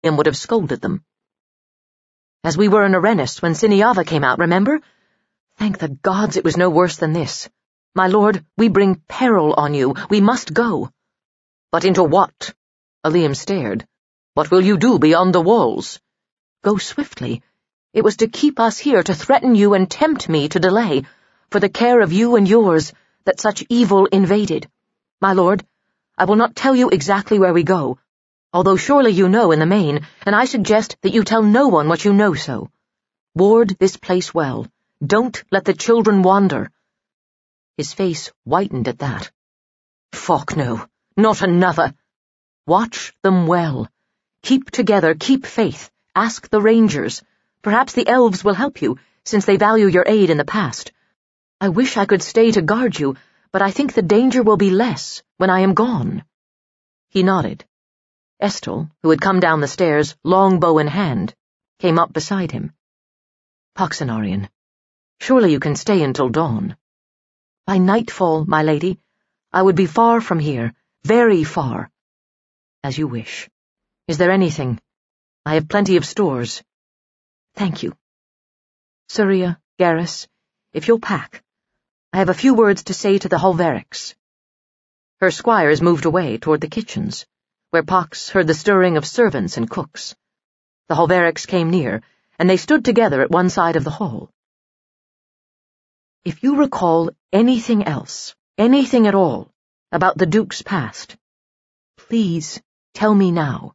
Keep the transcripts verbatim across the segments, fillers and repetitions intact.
and would have scolded them. As we were in Arenis when Siniava came out, remember? Thank the gods it was no worse than this. My lord, we bring peril on you. We must go. But into what? Aleem stared. What will you do beyond the walls? Go swiftly. It was to keep us here, to threaten you and tempt me to delay, for the care of you and yours, that such evil invaded. My lord, I will not tell you exactly where we go, although surely you know in the main, and I suggest that you tell no one what you know so. Ward this place well. Don't let the children wander. His face whitened at that. Fuck no, not another. Watch them well. Keep together, keep faith. Ask the rangers. Perhaps the elves will help you, since they value your aid in the past. I wish I could stay to guard you, but I think the danger will be less when I am gone. He nodded. Estel, who had come down the stairs, longbow in hand, came up beside him. Poxenarian, surely you can stay until dawn. By nightfall, my lady, I would be far from here, very far. As you wish. Is there anything? I have plenty of stores. Thank you. Surya, Garrus, if you'll pack. I have a few words to say to the Holverics. Her squires moved away toward the kitchens, where Pox heard the stirring of servants and cooks. The Holverics came near, and they stood together at one side of the hall. If you recall anything else, anything at all, about the Duke's past, please tell me now.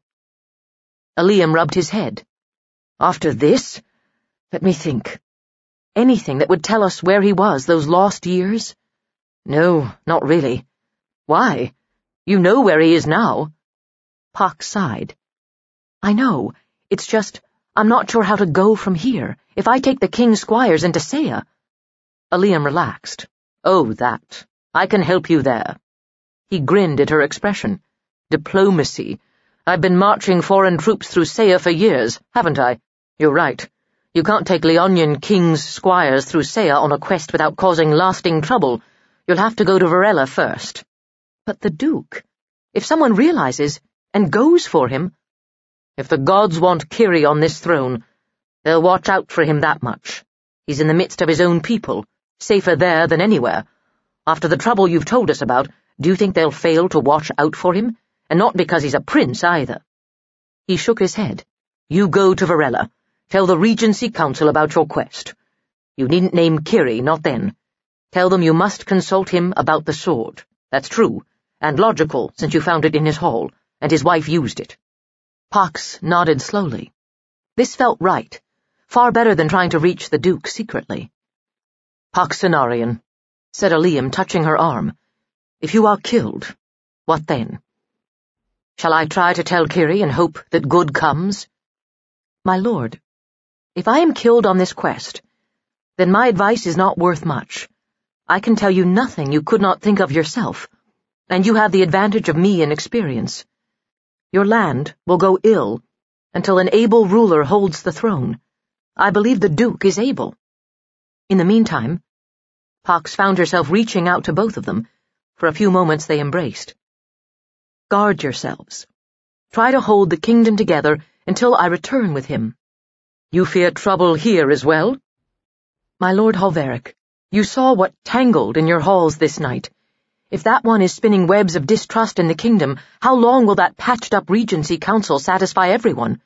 Aleem rubbed his head. After this? Let me think. Anything that would tell us where he was those lost years? No, not really. Why? You know where he is now. Pox sighed. I know. It's just, I'm not sure how to go from here. If I take the king's squires into Saya. Aleem relaxed. Oh, that. I can help you there. He grinned at her expression. Diplomacy. I've been marching foreign troops through Saya for years, haven't I? You're right. You can't take Leonian king's squires through Saya on a quest without causing lasting trouble. You'll have to go to Varela first. But the Duke, if someone realizes and goes for him... If the gods want Kiri on this throne, they'll watch out for him that much. He's in the midst of his own people, safer there than anywhere. After the trouble you've told us about, do you think they'll fail to watch out for him? And not because he's a prince, either. He shook his head. You go to Varela. Tell the Regency Council about your quest. You needn't name Kiri, not then. Tell them you must consult him about the sword. That's true, and logical, since you found it in his hall, and his wife used it. Pox nodded slowly. This felt right, far better than trying to reach the Duke secretly. Poxenarian, said Aleem, touching her arm. If you are killed, what then? Shall I try to tell Kiri and hope that good comes? My lord, if I am killed on this quest, then my advice is not worth much. I can tell you nothing you could not think of yourself, and you have the advantage of me in experience. Your land will go ill until an able ruler holds the throne. I believe the Duke is able. In the meantime, Pox found herself reaching out to both of them. For a few moments they embraced. Guard yourselves. Try to hold the kingdom together until I return with him. You fear trouble here as well? My lord Holveric, you saw what tangled in your halls this night. If that one is spinning webs of distrust in the kingdom, how long will that patched-up Regency Council satisfy everyone?